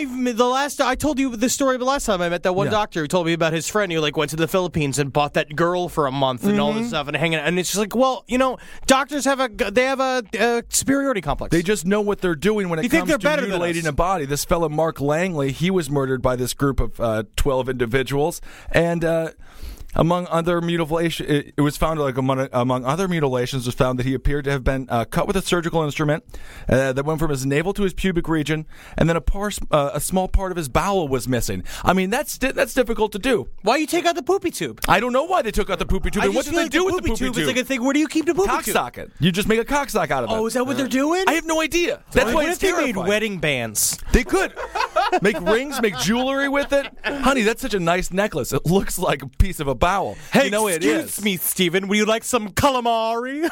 I told you the story the last time I met that one doctor who told me about his friend who went to the Philippines and bought that girl for a month and all this stuff and hanging out. And it's just like, well, doctors have a superiority complex. They just know what they're doing when it comes to mutilating a body. This fellow Mark Langley, he was murdered by this group of 12 individuals, and among other mutilations, it was found among other mutilations was found that he appeared to have been cut with a surgical instrument that went from his navel to his pubic region, and then a small part of his bowel was missing. I mean, that's difficult to do. Why you take out the poopy tube? I don't know why they took out the poopy tube. And what did they do with the poopy tube? It's like a thing. Where do you keep the poopy tube? Cocksocket. You just make a cocksock out of it. Oh, is that what they're doing? I have no idea. That's why it's terrifying. They made wedding bands. They could make rings, make jewelry with it. Honey, that's such a nice necklace. It looks like a piece of a bowel. Hey, it is. Excuse me, Stephen. Would you like some calamari?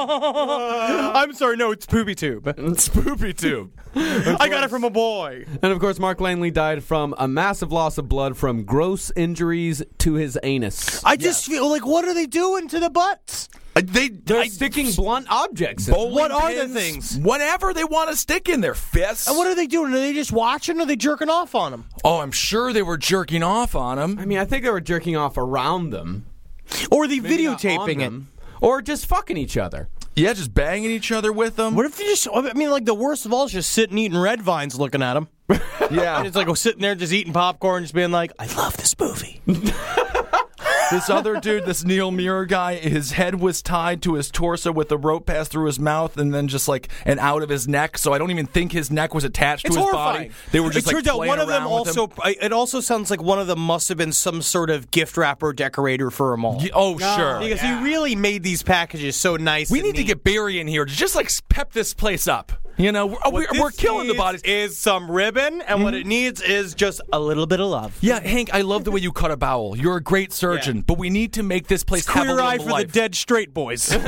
I'm sorry. No, it's poopy tube. It's poopy tube. I got it from a boy. And of course, Mark Langley died from a massive loss of blood from gross injuries to his anus. I just feel like, what are they doing to the butts? They're sticking blunt objects in. What are the things? Whatever they want to stick in their fists. And what are they doing? Are they just watching or are they jerking off on them? Oh, I'm sure they were jerking off on them. I mean, I think they were jerking off around them. Or are they videotaping it? Or just fucking each other. Yeah, just banging each other with them. What if they just, the worst of all is just sitting eating red vines looking at them. Yeah. And it's like sitting there just eating popcorn, just being like, I love this movie. This other dude, this Neil Muir guy, his head was tied to his torso with a rope passed through his mouth and then just and out of his neck. So I don't even think his neck was attached to his body. They were just it turns out playing one of them around with also. him. It also sounds like one of them must have been some sort of gift wrapper decorator for a mall. Sure. Because he really made these packages so nice. We need to get Barry in here to just pep this place up. You know, we're killing the bodies. Is some ribbon, and what it needs is just a little bit of love. Yeah, Hank, I love the way you cut a bowel. You're a great surgeon, but we need to make this place have a Queer Eye for life. the dead straight boys. So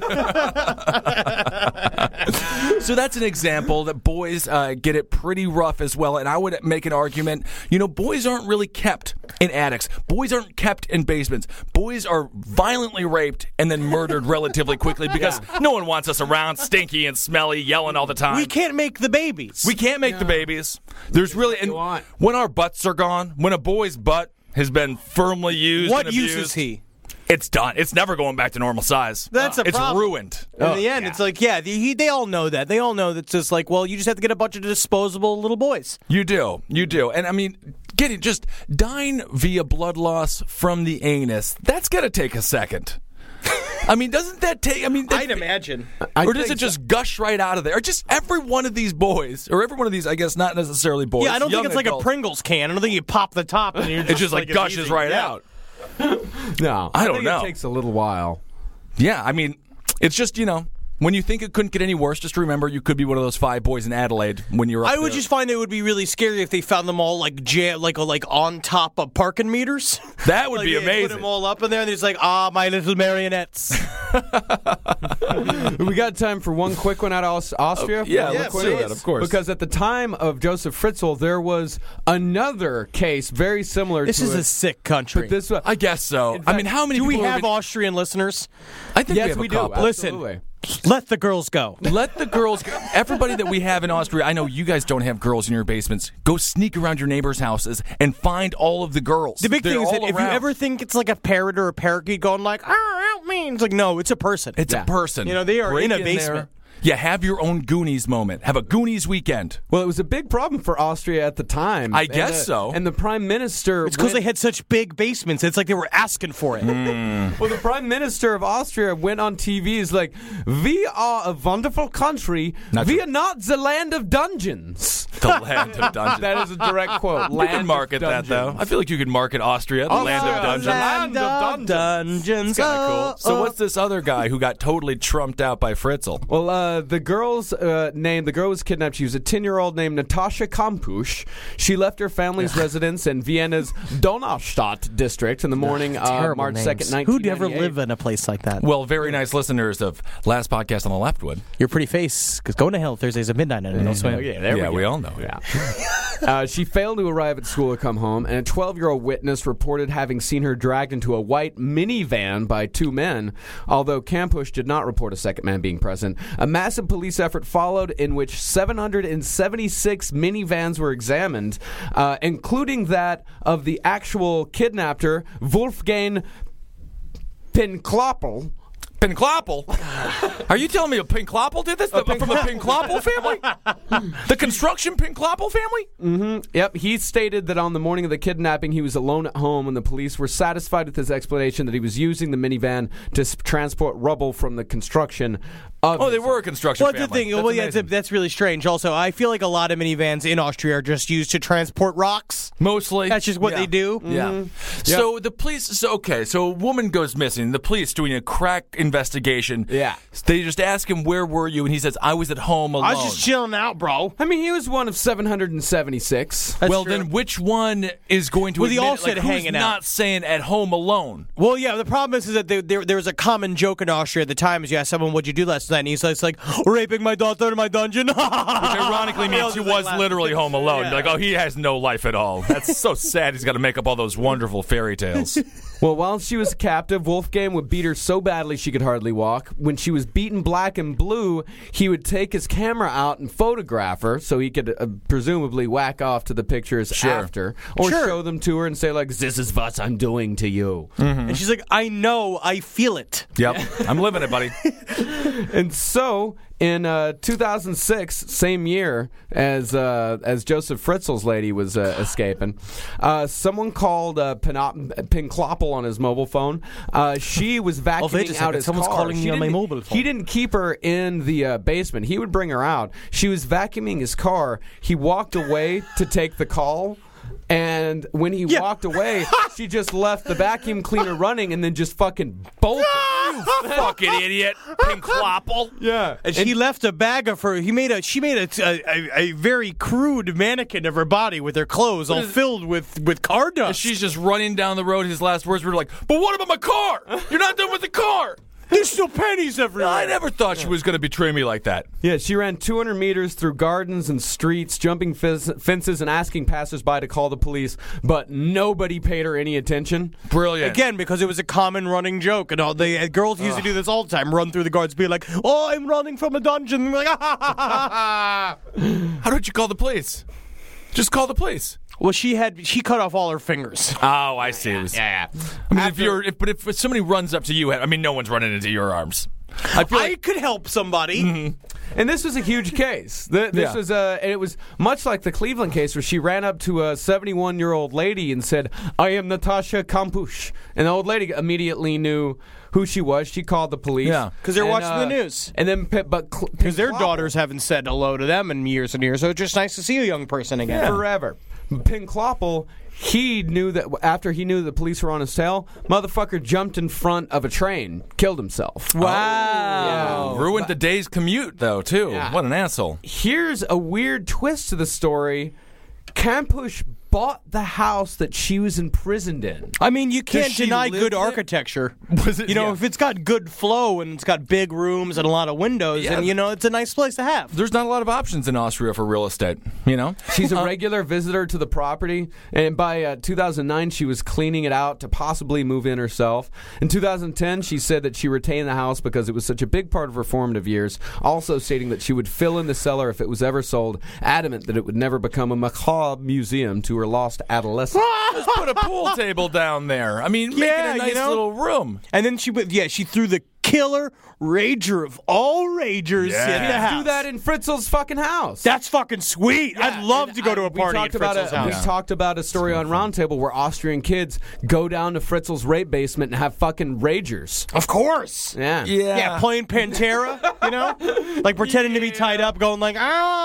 that's an example that boys get it pretty rough as well. And I would make an argument, boys aren't really kept in attics. Boys aren't kept in basements. Boys are violently raped and then murdered relatively quickly because no one wants us around stinky and smelly, yelling all the time. We can't make the babies. We can't make the babies. There's really, and when our butts are gone, when a boy's butt has been firmly used what and abused, use is he? It's done. It's never going back to normal size. That's a problem. It's ruined. In the end, it's like, they all know that. They all know that it's just like, well, you just have to get a bunch of disposable little boys. You do. And I mean, dying via blood loss from the anus, that's going to take a second. I mean, doesn't that take? I mean, I'd imagine. or does it just gush right out of there? Or just every one of these boys, or every one of these, I guess, not necessarily boys. Yeah, I don't think young it's like a adults, Pringles can. I don't think you pop the top and It just like it's gushes easy. right Yeah. out. No, I don't think know. It takes a little while. Yeah, I mean, it's just, when you think it couldn't get any worse, just remember you could be one of those 5 boys in Adelaide when you're up I would there. just find it would be really scary if they found them all like on top of parking meters. That would Like, be they amazing. Put them all up in there, and it's like, my little marionettes. We got time for one quick one out of Austria? yeah, Yeah, let's do please. that, of course. Because at the time of Joseph Fritzl, there was another case very similar This to is it. a sick country. But this one, I guess so. I mean, how many Do we people have been- Austrian listeners? I think yes, we have we a do. couple. Listen. Absolutely. Let the girls go. Let the girls go. Everybody that we have in Austria, I know you guys don't have girls in your basements. Go sneak around your neighbors' houses and find all of the girls. The big They're thing is that all if you around. ever think it's like a parrot or a parakeet going like, help me, it's like, no, it's a person. It's a person. They are Break in a there. basement. Yeah, have your own Goonies moment. Have a Goonies weekend. Well, it was a big problem for Austria at the time. I guess so. And the prime minister... It's because they went- had such big basements. It's like they were asking for it. Well, the prime minister of Austria went on TV. Is like, we are a wonderful country. Not We true. are not the land of dungeons. The land of dungeons. That is a direct quote. You Land can of market that, though. dungeons. I feel like you could market Austria, the land of dungeons. Land of dungeons. It's kind of cool. So what's this other guy who got totally trumped out by Fritzl? Well, the girl's name, the girl was kidnapped. She was a 10-year-old named Natasha Kampusch. She left her family's residence in Vienna's Donaustadt district in the morning of Terrible March 2nd, names. 1998. Who'd ever live in a place like that? Well, very nice listeners of Last Podcast on the Left would. Your pretty face, because going to hell Thursdays at midnight and no swim. Yeah, we all know. Yeah. She failed to arrive at school to come home, and a 12-year-old witness reported having seen her dragged into a white minivan by 2 men, although Kampusch did not report a second man being present. A massive police effort followed in which 776 minivans were examined, including that of the actual kidnapper, Wolfgang Pinkloppel. Pinkloppel? Are you telling me a Pinkloppel did this? From a Pinkloppel family? The construction Pinkloppel family? Yep, he stated that on the morning of the kidnapping, he was alone at home, and the police were satisfied with his explanation that he was using the minivan to transport rubble from the construction of Oh, they his were a construction Well, family. the thing, That's well, yeah, amazing. that's really strange. Also, I feel like a lot of minivans in Austria are just used to transport rocks. Mostly. That's just what they do. Yeah. So the police. So a woman goes missing. The police doing a crack investigation. Yeah. They just ask him, "Where were you?" And he says, "I was at home alone." I was just chilling out, bro. I mean, he was one of 776. well, then which one is going to? Well, they admit all it? said who's hanging out. not saying at home alone. Well, yeah, the problem is that there was a common joke in Austria at the time is you ask someone, what'd you do last night? And he's like, raping my daughter in my dungeon. Which ironically means he was literally home alone. Yeah. You're like, oh, he has no life at all. That's so sad. He's got to make up all those wonderful fairy tales. Well, while she was captive, Wolfgang would beat her so badly she could hardly walk. When she was beaten black and blue, he would take his camera out and photograph her so he could presumably whack off to the pictures after. Or show them to her and say, like, this is what I'm doing to you. And she's like, I know, I feel it. Yep, I'm living it, buddy. And so, in 2006, same year as Joseph Fritzl's lady was escaping, someone called Pinkloppel on his mobile phone. She was wait a vacuuming second. out his Someone's car. calling She me on my didn't- mobile phone. He didn't keep her in the basement. He would bring her out. She was vacuuming his car. He walked away to take the call. And when he walked away, she just left the vacuum cleaner running and then just fucking bolted. Fucking idiot, Pinkloppel. Yeah. And she left a bag of her. She made a very crude mannequin of her body with her clothes all filled with car dust. She's just running down the road. His last words were like, "But what about my car? You're not done with the car." There's still pennies everywhere. I never thought she was going to betray me like that. Yeah, she ran 200 meters through gardens and streets, jumping fences and asking passersby to call the police, but nobody paid her any attention. Brilliant. Again, because it was a common running joke, and all the girls used to do this all the time. Run through the guards, be like, "Oh, I'm running from a dungeon." And like, How don't you call the police? Just call the police. Well, she cut off all her fingers. Oh, I see. Yeah. I mean, if somebody runs up to you, I mean, no one's running into your arms. I feel I like could help somebody. And this was a huge case. This was it was much like the Cleveland case where she ran up to a 71-year-old lady and said, "I am Natasha Kampusch," and the old lady immediately knew who she was. She called the police. Yeah, because they're watching the news. And then, because their daughters haven't said hello to them in years and years, so it's just nice to see a young person again. Forever. Pinkloppel, he knew that after he knew the police were on his tail, motherfucker jumped in front of a train, killed himself. Wow. Ruined the day's commute, though, too. Yeah. What an asshole. Here's a weird twist to the story. Kampusch bought the house that she was imprisoned in. I mean, you can't she deny live good there? architecture. Was it? You know, if it's got good flow and it's got big rooms and a lot of windows, and, you know, it's a nice place to have. There's not a lot of options in Austria for real estate, you know? She's a regular visitor to the property, and by 2009, she was cleaning it out to possibly move in herself. In 2010, she said that she retained the house because it was such a big part of her formative years, also stating that she would fill in the cellar if it was ever sold, adamant that it would never become a macabre museum to her lost adolescence. Just put a pool table down there. I mean, make it a nice little room. And then she threw the killer rager of all ragers in the house. Do that in Fritzl's fucking house. That's fucking sweet. Yeah, I'd love to go to a party at Fritzl's house. We talked about a story on Roundtable where Austrian kids go down to Fritzl's rape basement and have fucking ragers. Of course. Yeah. Playing Pantera, you know? Like pretending to be tied up, going like,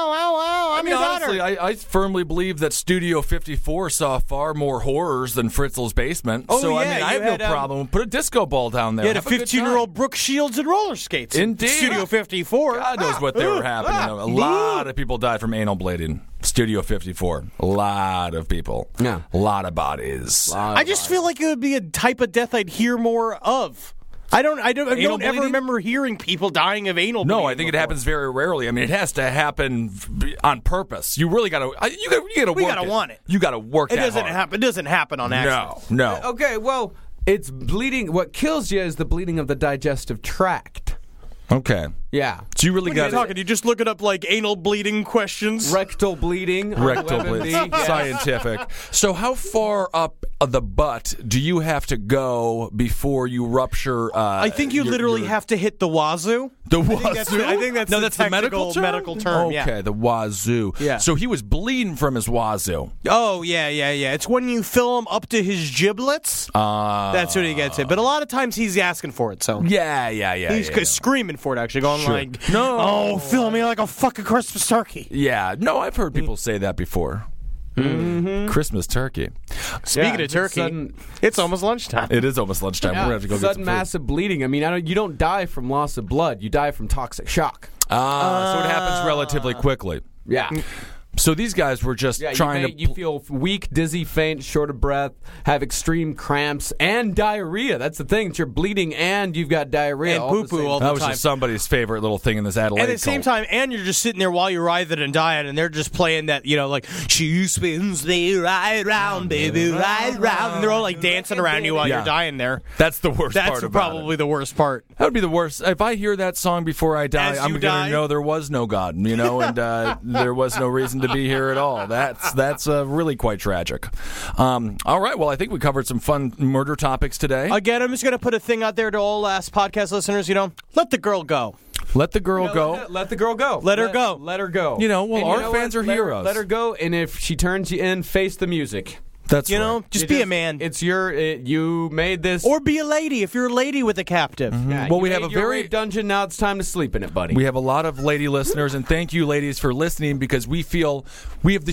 ow, I'm your daughter. Honestly, I firmly believe that Studio 54 saw far more horrors than Fritzl's basement. Oh, so, yeah, I mean, I you have had, no problem. Put a disco ball down there. You had a Have good 15-year-old time. Brooke Shields and roller skates. Indeed. In Studio 54. God knows what they were happening. A lot of people died from anal bleeding. Studio 54. A lot of people. Yeah. A lot of bodies. I just feel like it would be a type of death I'd hear more of. I don't ever bleeding? remember hearing people dying of anal bleeding. No, I think it before. happens very rarely. I mean, it has to happen on purpose. You really got to. You got to. We gotta want it. You got to work. It that doesn't hard. happen. It doesn't happen on accident. No. Okay, well, it's bleeding. What kills you is the bleeding of the digestive tract. Okay. Yeah. So you really What are got you talking? You just look it up like anal bleeding questions. Rectal bleeding. on rectal WebMD. bleeding. Yes. Scientific. So how far up the butt do you have to go before you rupture? I think you literally have to hit the wazoo. The wazoo? I think that's no, the that's the technical medical term, Okay, yeah. the wazoo. Yeah. So he was bleeding from his wazoo. Oh, yeah. It's when you fill him up to his giblets. That's when he gets it. But a lot of times he's asking for it, so. Yeah. He's screaming for it, actually, going like, No. oh, fill me like a fucking Christmas turkey. Yeah. No, I've heard people say that before. Christmas turkey. Speaking of turkey, it's almost lunchtime. It is almost lunchtime. We're gonna have to go get Sudden some food. massive bleeding. I mean, you don't die from loss of blood. You die from toxic shock. So it happens relatively quickly. Yeah. So these guys were just trying you feel weak, dizzy, faint, short of breath, have extreme cramps, and diarrhea. That's the thing. You're bleeding and you've got diarrhea. And all at the poo-poo same all time. That was just somebody's favorite little thing in this Adelaide. And at the same time, and you're just sitting there while you're writhing and dying, and they're just playing that, you know, like, she spins me right round, baby, right round. And they're all like dancing around you while you're dying there. That's the worst part That's about probably it. the worst part. That would be the worst. If I hear that song before I die, As I'm you going die? to know there was no God, you know, and there was no reason to be here at all. That's really quite tragic. All right, well, I think we covered some fun murder topics today. Again, I'm just going to put a thing out there to all last podcast listeners, you know, let the girl go. Let the girl go. Let the girl go. Let her go. Let her go. You know, well, And our fans what? are Let her- heroes. Let her go, and if she turns you in, face the music. That's You right. know, just You be a man. It's you made this. Or be a lady if you're a lady with a captive. Yeah, Well, you we made have a your very- rape dungeon. Now it's time to sleep in it, buddy. We have a lot of lady listeners, and thank you, ladies, for listening because we feel we have the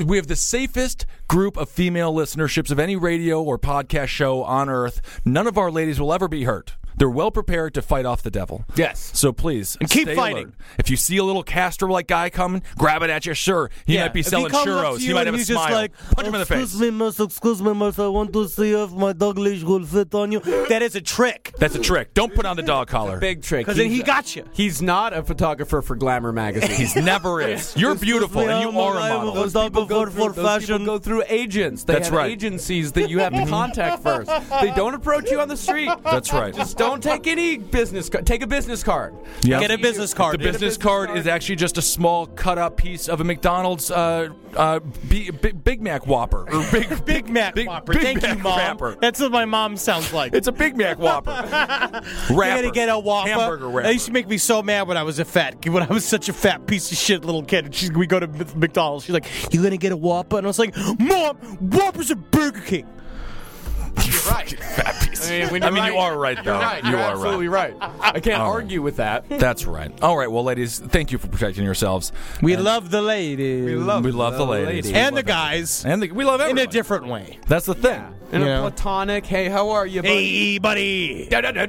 safest group of female listenerships of any radio or podcast show on earth. None of our ladies will ever be hurt. They're well prepared to fight off the devil. Yes. So please, And keep stay fighting. alert. If you see a little Castro-like guy coming, grab it at you. Sure, he might be If he selling comes up churros. to He you might and have a he's just smile. like, Punch him in the face. Excuse me, miss, I want to see if my dog leash will fit on you. That is a trick. That's a trick. Don't put on the dog collar. Big trick. Because then he got you. He's not a photographer for Glamour magazine. He never is. You're beautiful, and you are a model. Those people go for fashion. Go through agents. They That's have right. agencies that you have to contact first. They don't approach you on the street. That's right. Just don't Don't take any business card. Take a business card. Yeah. Get a business card. The business card is actually just a small cut-up piece of a McDonald's Big Mac Whopper. Or Big Mac Whopper. Thank you, Mom. Wrapper. That's what my mom sounds like. It's a Big Mac Whopper. You gotta get a Whopper. Hamburger wrapper. That used to make me so mad when I was such a fat piece of shit little kid. We go to McDonald's. She's like, "You gonna get a Whopper?" And I was like, "Mom, Whoppers at Burger King." You're right. Fat piece. I mean, you are right, though. You're right. You You're are absolutely right. I can't argue with that. That's right. All right, well, ladies, thank you for protecting yourselves. We love the ladies. We love the ladies. And the guys. And we love everybody. In a different way. That's the thing. In Yeah. a platonic, hey, how are you, buddy? Hey, buddy.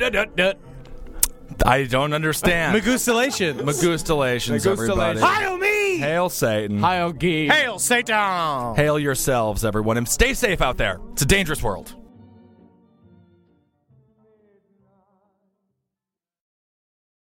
I don't understand. Magustalations. Magustalations, everybody. Hail me! Hail Satan. Hi, O'Gee. Hail Satan! Hail yourselves, everyone, and stay safe out there. It's a dangerous world.